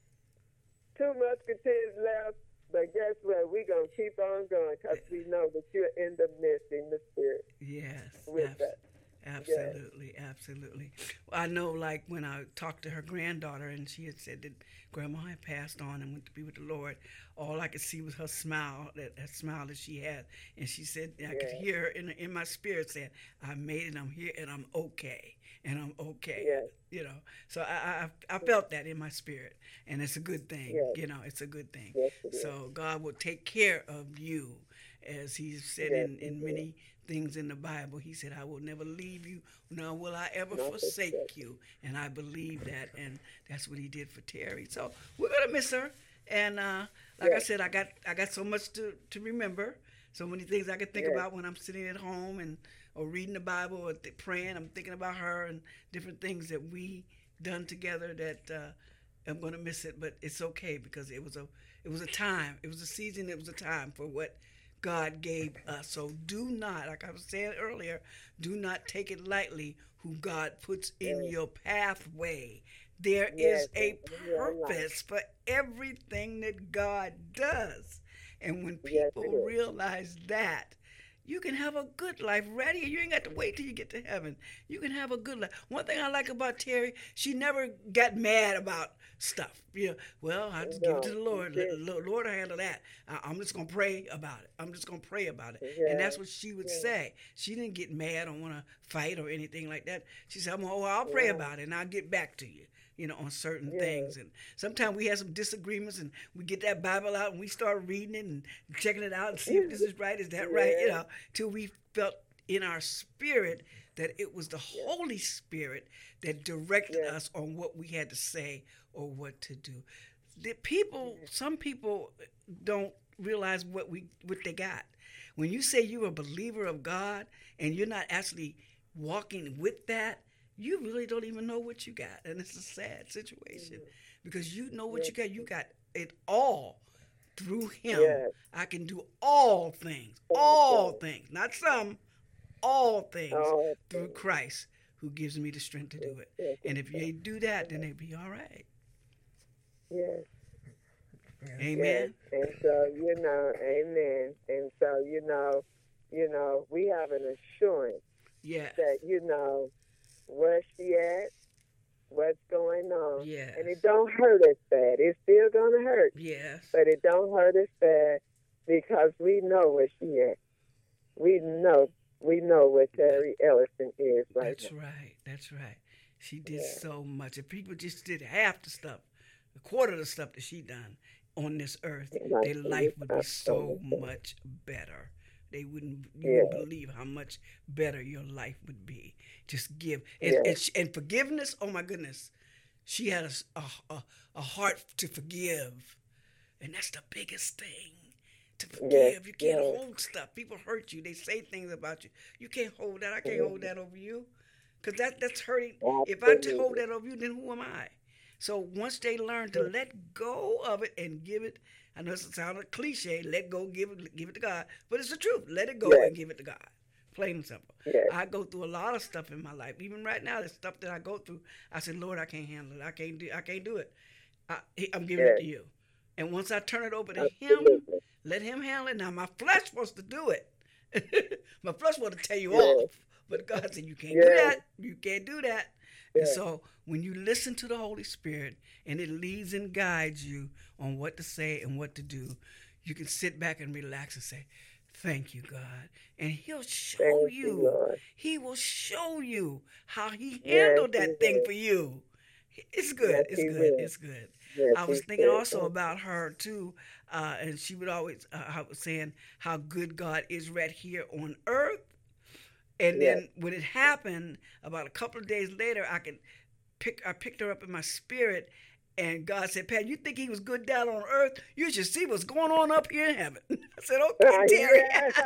two musketeers left, but guess what? We're going to keep on going because we know that you're in the midst, in the spirit yes. with abs- us. Absolutely, absolutely. Well, I know, like, when I talked to her granddaughter and she had said that Grandma had passed on and went to be with the Lord, all I could see was her smile, that, that smile that she had. And she said, I could Yeah. hear her in, in my spirit saying, I made it, I'm here, and I'm okay. And I'm okay. Yes. You know, so I, I I felt that in my spirit. And it's a good thing. Yes. You know, it's a good thing. Yes, it is. So God will take care of you, as He said Yes, in, He in will. many things in the Bible. He said, I will never leave you, nor will I ever Not forsake forsake. you. And I believe that, and that's what He did for Terry. So we're gonna miss her. And uh, like I Yes. said, I got I got so much to, to remember, so many things I can think Yes. about when I'm sitting at home and or reading the Bible or th- praying. I'm thinking about her and different things that we done together that uh, I'm gonna miss it, but it's okay because it was a it was a time, it was a season, it was a time for what God gave us. So do not, like I was saying earlier, do not take it lightly who God puts in Yes. your pathway. There Yes, is a in your life. purpose for everything that God does. And when Yes, people it is. realize that, you can have a good life ready. You ain't got to wait till you get to heaven. You can have a good life. One thing I like about Terry, she never got mad about stuff. You know, well, I just give it to the No, Lord. she Let didn't. the Lord will handle that. I, I'm just going to pray about it. I'm just going to pray about it. Yeah, And that's what she would yeah. say. She didn't get mad or want to fight or anything like that. She said, oh, I'll pray Yeah. about it and I'll get back to you, you know, on certain Yeah. things. And sometimes we have some disagreements and we get that Bible out and we start reading it and checking it out and see if this is right, is that right, you Yeah. know, till we felt in our spirit that it was the Holy Spirit that directed Yeah. us on what we had to say or what to do. The people, some people don't realize what we what they got. When you say you're a believer of God and you're not actually walking with that, you really don't even know what you got. And it's a sad situation because you know what you got. You got it all through Him. Yes. I can do all things, all things, not some, all things All through Christ who who gives me the strength to do it. And if they do that, then they'll be all right. Yes. Amen. Yes. And so, you know, amen. And so, you know, you know, we have an assurance yes. that, you know, where she at, what's going on. Yes. And it don't hurt us bad. It's still going to hurt. Yes. But it don't hurt us bad because we know where she at. We know, we know where Terry Ellison is right That's now. right. That's right. She did Yeah. so much. If people just did half the stuff, a quarter of the stuff that she done on this earth, Right. their life would be so much better. They wouldn't, you Yeah. wouldn't believe how much better your life would be. Just give. And, Yeah. and, sh- and forgiveness, oh my goodness. She had a, s- a- a- a heart to forgive. And that's the biggest thing. To forgive. Yes, You can't yes. hold stuff. People hurt you. They say things about you. You can't hold that. I can't hold that over you. Because that, that's hurting. If I t- hold that over you, then who am I? So once they learn to let go of it and give it, I know it sounds like cliche, let go, give it, give it to God, but it's the truth. Let it go Yes. and give it to God. Plain and simple. Yes. I go through a lot of stuff in my life. Even right now, the stuff that I go through, I said, Lord, I can't handle it. I can't do. I can't do it. I, I'm giving it Yes. to you. And once I turn it over to Him, Absolutely. let Him handle it. Now my flesh wants to do it. My flesh wants to tell you Yes. off, but God said, you can't do Yes. that. You can't do that. And Yes. so when you listen to the Holy Spirit and it leads and guides you on what to say and what to do, you can sit back and relax and say, thank you, God. And He'll show Thank you. you, Lord. He will show you how He Yes, handled He that thing will. for you. It's good. Yes, it's He good. will. It's good. Yes, I was He thinking will. also about her too, uh, and she would always uh, I was saying how good God is right here on earth. And Yes. then when it happened, about a couple of days later, I could pick. I picked her up in my spirit, and God said, "Pat, you think He was good down on earth? You should see what's going on up here in heaven." I said, "Okay, Terry.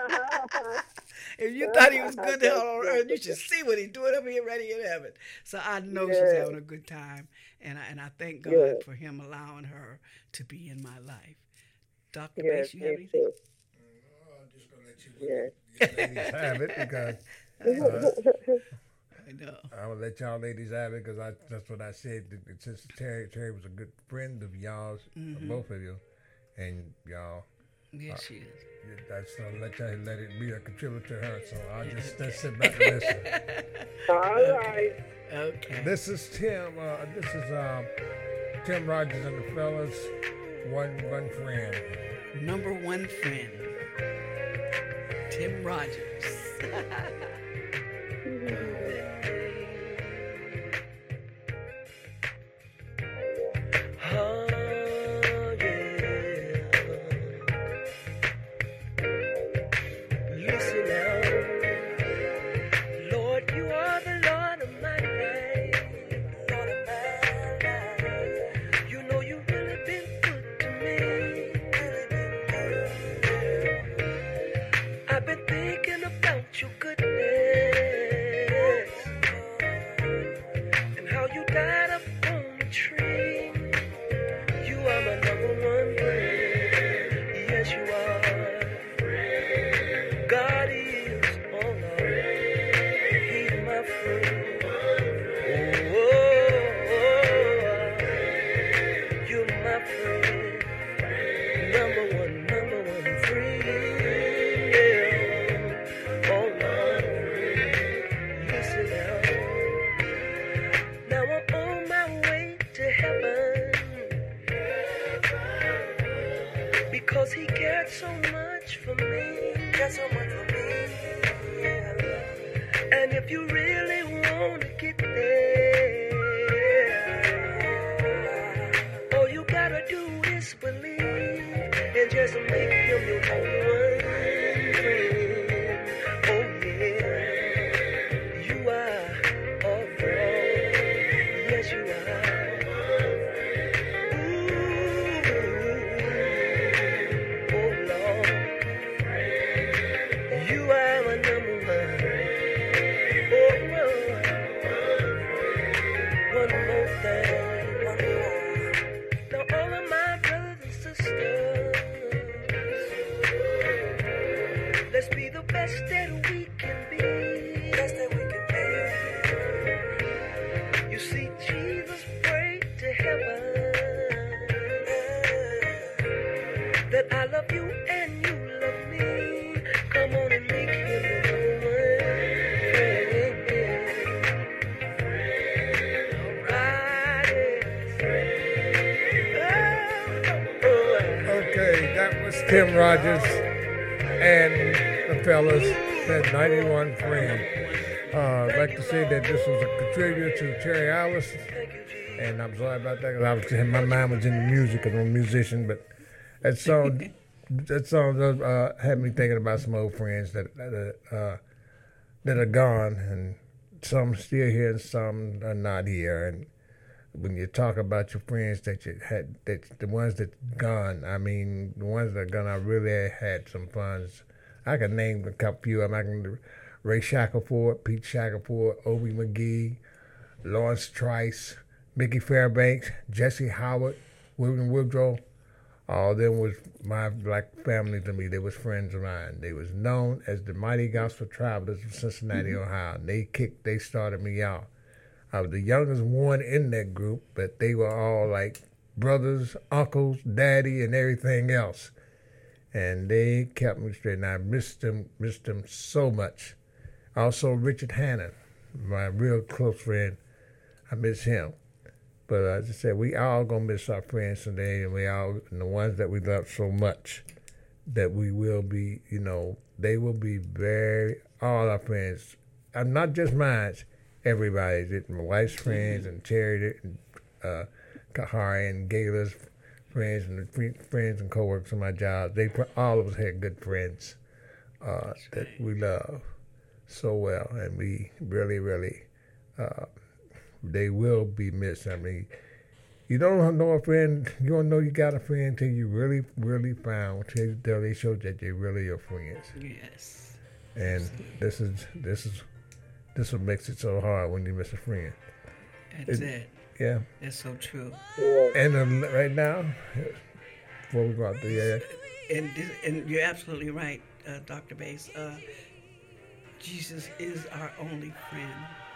If you thought He was good down on earth, you should see what He's doing up here, right here in heaven." So I know she's Yes. having a good time, and I, and I thank God Yes. for Him allowing her to be in my life. Doctor Yes, Bass, you have me anything? too. I'm just going to let you Yes. ladies have it because uh, I know. I will let y'all ladies have it because I, that's what I said. Since Terry, Terry was a good friend of y'all's, Mhm. both of you, and y'all. Yes, uh, she is. That's uh, let y'all let it be a contributor to her. So I'll just, just sit back and listen. All right. Okay. This is Tim. Uh, this is um, Tim Rogers and the fellas. One one friend. Number one friend, Tim Rogers. Oh, yeah. Listen now. Lord, you are the Lord of my life. Lord of my life. You know you've really been good to me. I've been thinking about your goodness and how you died up on the tree. You are my number one friend. Yes, you are. God is, oh Lord, He's my friend. Oh, oh, oh, you're my friend. Number one, number one friend. Yeah. Oh Lord, listen now. Now I'm on my way to heaven because He cared so much for me. Cared so much for me. Yeah. And if you really want to get there, all you gotta do is believe and just make Him your number one friend. Oh yeah, you are all wrong. Yes, you are. Ooh, oh Lord, you are my number one. Oh Tim Rogers and the fellas at ninety-one Friend. Uh, I'd like to say that this was a contributor to Terry Alice, and I'm sorry about that because I was my mind was in the music and I'm a musician, but that song that song does, uh, had me thinking about some old friends that that, uh, that are gone, and some still here and some are not here. And when you talk about your friends that you had, that the ones that gone, I mean, the ones that are gone, I really had some fun. I can name a couple few of them. I can Ray Shackelford, Pete Shackelford, Obie McGee, Lawrence Trice, Mickey Fairbanks, Jesse Howard, William Woodrow. All of them was my like family to me. They was friends of mine. They was known as the Mighty Gospel Travelers of Cincinnati, mm-hmm. Ohio. And they kicked, they started me out. I was the youngest one in that group, but they were all like brothers, uncles, daddy, and everything else. And they kept me straight. And I missed them, missed them so much. Also, Richard Hannon, my real close friend, I miss him. But as I said, we all gonna miss our friends today, and we all, and the ones that we love so much, that we will be, you know, they will be very, all our friends, and not just mine, everybody's, it, my wife's friends, and Terry, and uh, Kahari, and Gayla's friends, and the friends and coworkers on my job. They, all of us had good friends uh, that we love so well, and we really, really, uh, they will be missed. I mean, you don't know a friend, you don't know you got a friend until you really, really found, until they show that they're really your friends. Yes. And Absolutely. this is, this is, this what makes it so hard when you miss a friend. That's it. it. Yeah. That's so true. And uh, right now, before we go out there, yeah. And, and you're absolutely right, uh, Doctor Bass. Uh, Jesus is our only friend.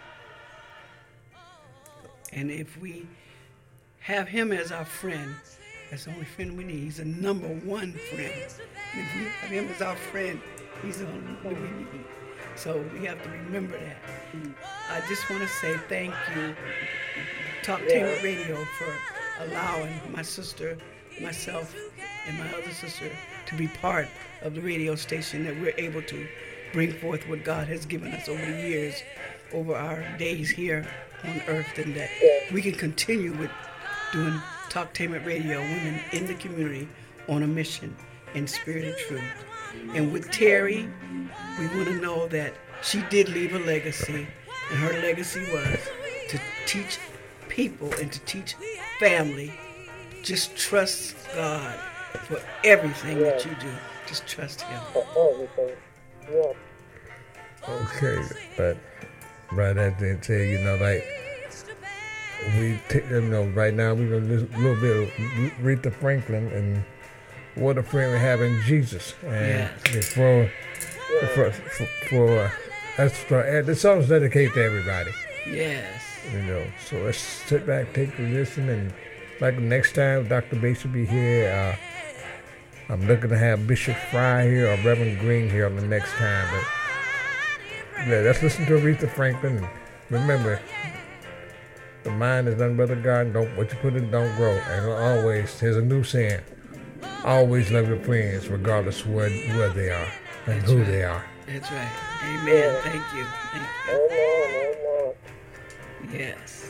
And if we have him as our friend, that's the only friend we need. He's the number one friend. And if we have him as our friend, he's the only one we need. So we have to remember that. I just want to say thank you, Talktainment Radio, for allowing my sister, myself, and my other sister to be part of the radio station, that we're able to bring forth what God has given us over the years, over our days here on earth, and that we can continue with doing Talktainment Radio, women in the community on a mission in spirit and truth. And with Terry, we want to know that she did leave a legacy, and her legacy was to teach people and to teach family. Just trust God for everything yeah. that you do. Just trust him. For everything. Yeah. Okay, but right after they say, you know, like, we, t- you know, right now we're going to do a little bit of Aretha Franklin and what a friend we have in Jesus. And yes. for, for, for, for uh, that's for, the song's dedicated to everybody. Yes. You know, so let's sit back, take a listen, and like next time Doctor Bass will be here, uh, I'm looking to have Bishop Fry here or Reverend Green here on the next time. But yeah, let's listen to Aretha Franklin. Remember, the mind is nothing but a garden. Don't what you put in don't grow. And always, there's a new saying: always love your friends, regardless of where, where they are and That's who right. they are. That's right. Amen. Thank you. Thank you. Amen. Amen. Yes.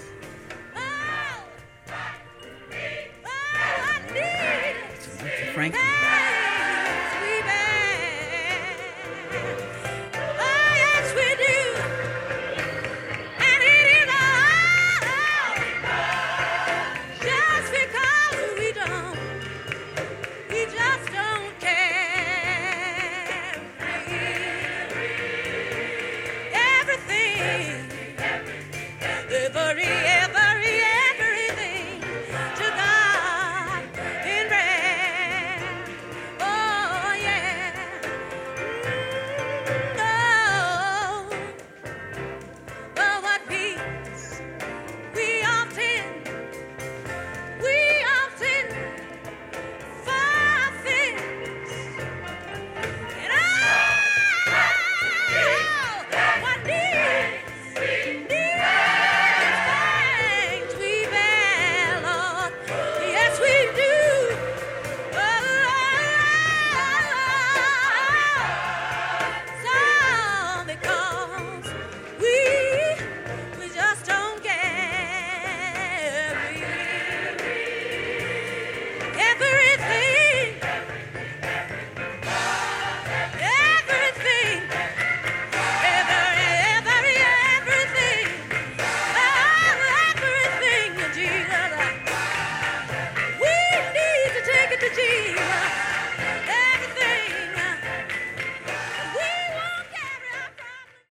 Aretha Franklin.